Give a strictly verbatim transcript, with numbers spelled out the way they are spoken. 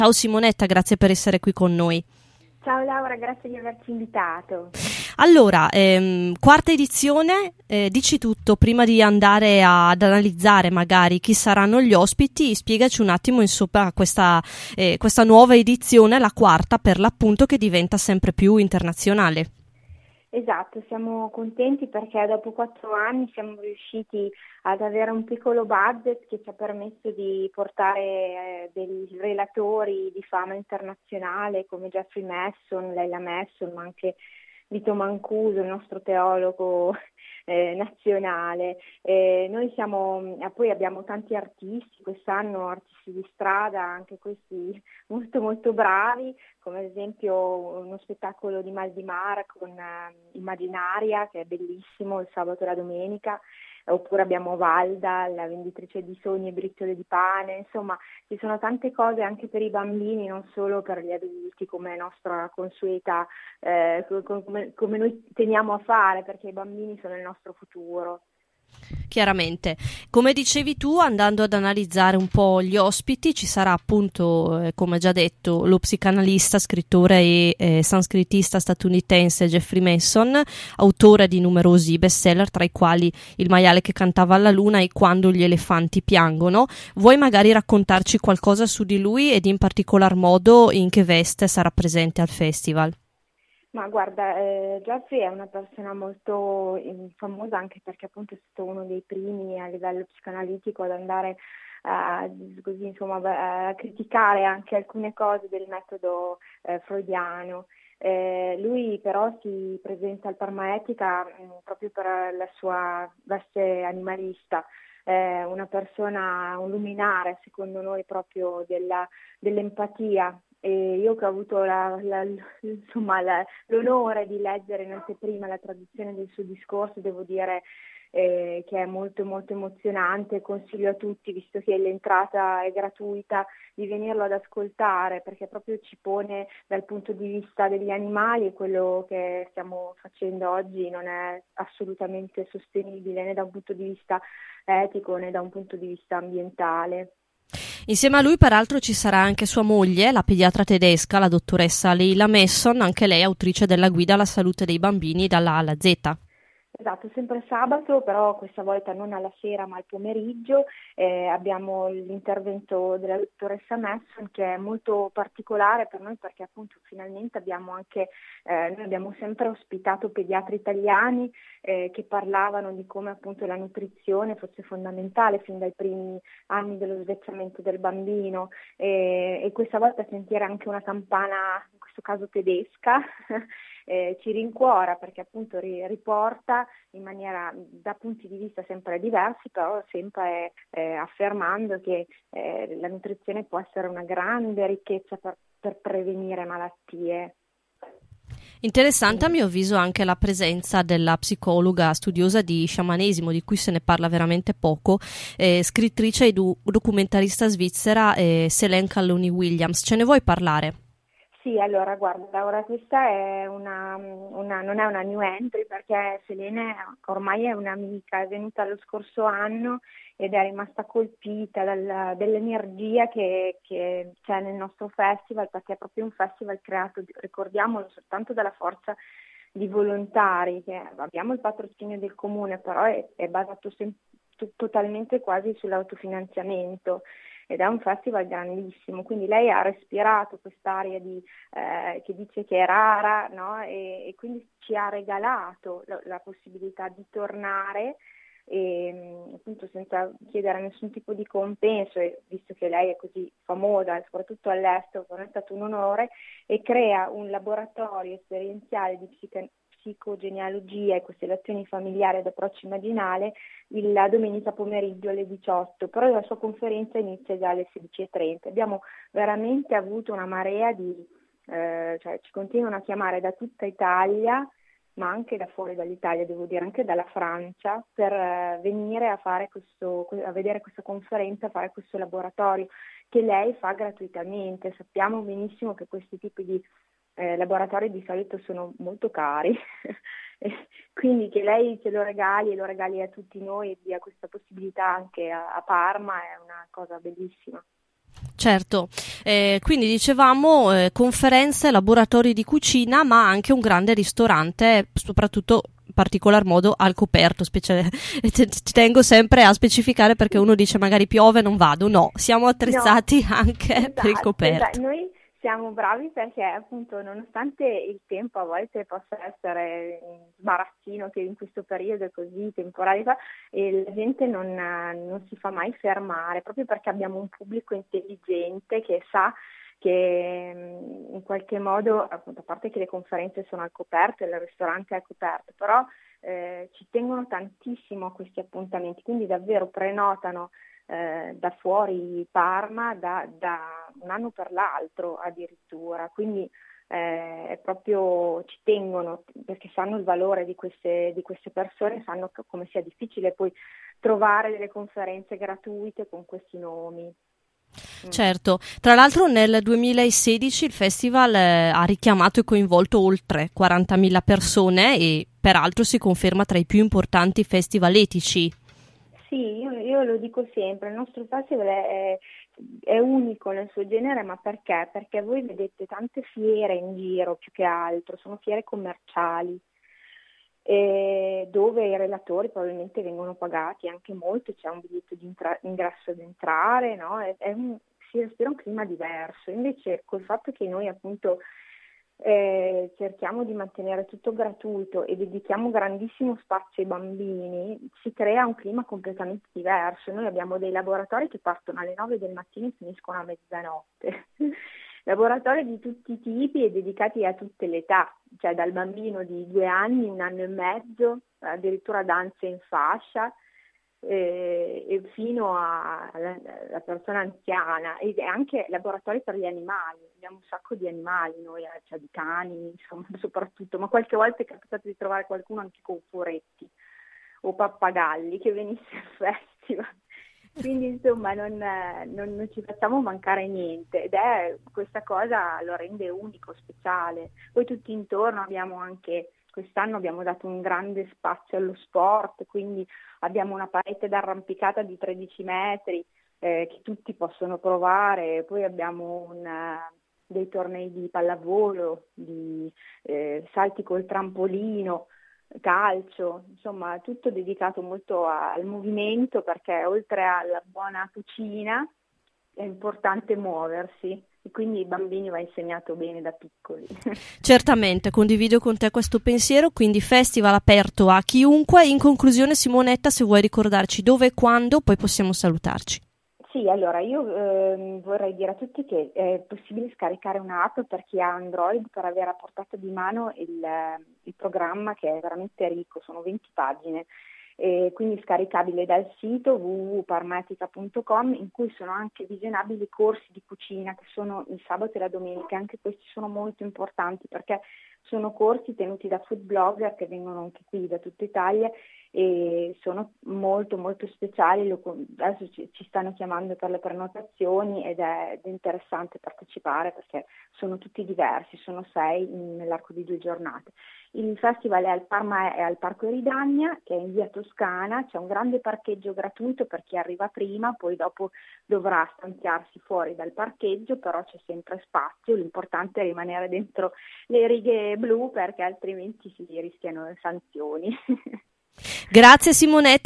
Ciao Simonetta, grazie per essere qui con noi. Ciao Laura, grazie di averci invitato. Allora, ehm, quarta edizione, eh, dici tutto, prima di andare a, ad analizzare magari chi saranno gli ospiti, spiegaci un attimo insomma questa, eh, questa nuova edizione, la quarta per l'appunto, che diventa sempre più internazionale. Esatto, siamo contenti perché dopo quattro anni siamo riusciti ad avere un piccolo budget che ci ha permesso di portare eh, dei relatori di fama internazionale come Jeffrey Masson, Leila Masson, ma anche Vito Mancuso, il nostro teologo eh, nazionale. Eh, noi siamo, eh, poi abbiamo tanti artisti, quest'anno artisti di strada, anche questi molto molto bravi, come ad esempio uno spettacolo di Mal di Mar con eh, Immaginaria, che è bellissimo, il sabato e la domenica, oppure abbiamo Valda, la venditrice di sogni e briciole di pane. Insomma, ci sono tante cose anche per i bambini, non solo per gli adulti, come è nostra consueta, eh, come, come noi teniamo a fare, perché i bambini sono il nostro futuro. Chiaramente, come dicevi tu, andando ad analizzare un po' gli ospiti, ci sarà appunto, eh, come già detto, lo psicanalista, scrittore e eh, sanscritista statunitense Jeffrey Masson, autore di numerosi bestseller, tra i quali Il maiale che cantava alla luna e Quando gli elefanti piangono. Vuoi magari raccontarci qualcosa su di lui ed in particolar modo in che veste sarà presente al festival? Ma guarda, eh, Geoffrey è una persona molto eh, famosa anche perché appunto è stato uno dei primi a livello psicoanalitico ad andare a, così, insomma, a criticare anche alcune cose del metodo eh, freudiano. Eh, lui però si presenta al Parma Etica mh, proprio per la sua veste animalista, eh, una persona, un luminare secondo noi proprio della, dell'empatia. E io che ho avuto la, la, insomma, la, l'onore di leggere in anteprima la traduzione del suo discorso, devo dire eh, che è molto molto emozionante. Consiglio a tutti, visto che l'entrata è gratuita, di venirlo ad ascoltare, perché proprio ci pone dal punto di vista degli animali, e quello che stiamo facendo oggi non è assolutamente sostenibile né da un punto di vista etico né da un punto di vista ambientale. Insieme a lui, peraltro, ci sarà anche sua moglie, la pediatra tedesca, la dottoressa Leila Masson, anche lei autrice della guida alla salute dei bambini dalla A alla Z. Esatto, sempre sabato, però questa volta non alla sera ma al pomeriggio. Eh, abbiamo l'intervento della dottoressa Masson, che è molto particolare per noi perché appunto finalmente abbiamo anche, eh, noi abbiamo sempre ospitato pediatri italiani eh, che parlavano di come appunto la nutrizione fosse fondamentale fin dai primi anni dello svezzamento del bambino, e, e questa volta sentire anche una campana, in questo caso tedesca, eh, ci rincuora perché appunto ri- riporta in maniera, da punti di vista sempre diversi, però sempre eh, affermando che eh, la nutrizione può essere una grande ricchezza per, per prevenire malattie. Interessante a mio avviso anche la presenza della psicologa studiosa di sciamanesimo, di cui se ne parla veramente poco, eh, scrittrice e du- documentarista svizzera eh, Selene Calloni-Williams. Ce ne vuoi parlare? Sì, allora guarda Laura, questa è una, una, non è una new entry perché Selene ormai è un'amica, è venuta lo scorso anno ed è rimasta colpita dal, dall'energia che, che c'è nel nostro festival, perché è proprio un festival creato, ricordiamolo, soltanto dalla forza di volontari, che abbiamo il patrocinio del comune, però è, è basato sem- to- totalmente quasi sull'autofinanziamento. Ed è un festival grandissimo, quindi lei ha respirato quest'aria di, eh, che dice che è rara, no? e, e quindi ci ha regalato la, la possibilità di tornare, e, appunto senza chiedere nessun tipo di compenso, e visto che lei è così famosa, soprattutto all'estero, per noi è stato un onore, e crea un laboratorio esperienziale di psica- psicogenealogia e costellazioni familiari ad approccio immaginale il- la domenica pomeriggio alle diciotto, però la sua conferenza inizia già alle sedici e trenta. Abbiamo veramente avuto una marea di, eh, cioè ci continuano a chiamare da tutta Italia, ma anche da fuori dall'Italia, devo dire, anche dalla Francia, per eh, venire a fare questo, a vedere questa conferenza, a fare questo laboratorio che lei fa gratuitamente. Sappiamo benissimo che questi tipi di eh, laboratori di solito sono molto cari, quindi che lei ce lo regali e lo regali a tutti noi e dia questa possibilità anche a, a Parma è una cosa bellissima. Certo, eh, quindi dicevamo eh, conferenze, laboratori di cucina, ma anche un grande ristorante, soprattutto in particolar modo al coperto. Specie- ci tengo sempre a specificare perché uno dice magari piove, non vado. No, siamo No, attrezzati anche per il esatto, esatto. coperto. Noi siamo bravi perché appunto nonostante il tempo a volte possa essere sbarazzino, che in questo periodo è così temporale, fa, e la gente non, eh, non si fa mai fermare, proprio perché abbiamo un pubblico intelligente che sa che mm, in qualche modo, appunto, a parte che le conferenze sono al coperto e il ristorante è al coperto, però eh, ci tengono tantissimo a questi appuntamenti, quindi davvero prenotano eh, da fuori Parma da, da un anno per l'altro addirittura, quindi eh, è proprio ci tengono perché sanno il valore di queste, di queste persone, sanno co- come sia difficile poi trovare delle conferenze gratuite con questi nomi. Mm. Certo, tra l'altro nel duemilasedici il festival eh, ha richiamato e coinvolto oltre quarantamila persone e peraltro si conferma tra i più importanti festival etici. Sì, io, io lo dico sempre, il nostro festival è, è unico nel suo genere, ma perché? Perché voi vedete tante fiere in giro più che altro, sono fiere commerciali, eh, dove i relatori probabilmente vengono pagati anche molto, c'è un biglietto di intra- ingresso ad entrare, no? È- è un- si respira un clima diverso. Invece col fatto che noi appunto eh, cerchiamo di mantenere tutto gratuito e dedichiamo grandissimo spazio ai bambini, si crea un clima completamente diverso. Noi abbiamo dei laboratori che partono alle nove del mattino e finiscono a mezzanotte. Laboratori di tutti i tipi e dedicati a tutte le età, cioè dal bambino di due anni, un anno e mezzo, addirittura danze in fascia, eh, e fino a- alla, alla persona anziana, e anche laboratori per gli animali, abbiamo un sacco di animali noi, eh, cioè di cani, insomma, soprattutto, ma qualche volta è capitato di trovare qualcuno anche con furetti o pappagalli che venisse al festival. Quindi insomma non, eh, non- non ci facciamo mancare niente ed è questa cosa lo rende unico, speciale. Poi tutti intorno abbiamo anche, quest'anno abbiamo dato un grande spazio allo sport, quindi abbiamo una parete d'arrampicata di tredici metri eh, che tutti possono provare, poi abbiamo un, eh, dei tornei di pallavolo, di eh, salti col trampolino, calcio, insomma tutto dedicato molto a- al movimento perché oltre alla buona cucina è importante muoversi e quindi ai bambini va insegnato bene da piccoli. Certamente, condivido con te questo pensiero, quindi festival aperto a chiunque. In conclusione, Simonetta, se vuoi ricordarci dove e quando, poi possiamo salutarci. Sì, allora io ehm, vorrei dire a tutti che è possibile scaricare un'app per chi ha Android per avere a portata di mano il, eh, il programma che è veramente ricco, sono venti pagine, e quindi scaricabile dal sito w w w punto parmetica punto com in cui sono anche visionabili corsi di cucina che sono il sabato e la domenica, anche questi sono molto importanti perché sono corsi tenuti da food blogger che vengono anche qui da tutta Italia e sono molto molto speciali, lo- adesso ci, ci stanno chiamando per le prenotazioni ed è, ed è interessante partecipare perché sono tutti diversi, sono sei in- nell'arco di due giornate. Il festival è al Parma e al Parco Eridagna, che è in via Toscana, c'è un grande parcheggio gratuito per chi arriva prima, poi dopo dovrà stanziarsi fuori dal parcheggio, però c'è sempre spazio, l'importante è rimanere dentro le righe blu perché altrimenti si rischiano sanzioni. Grazie Simonetta.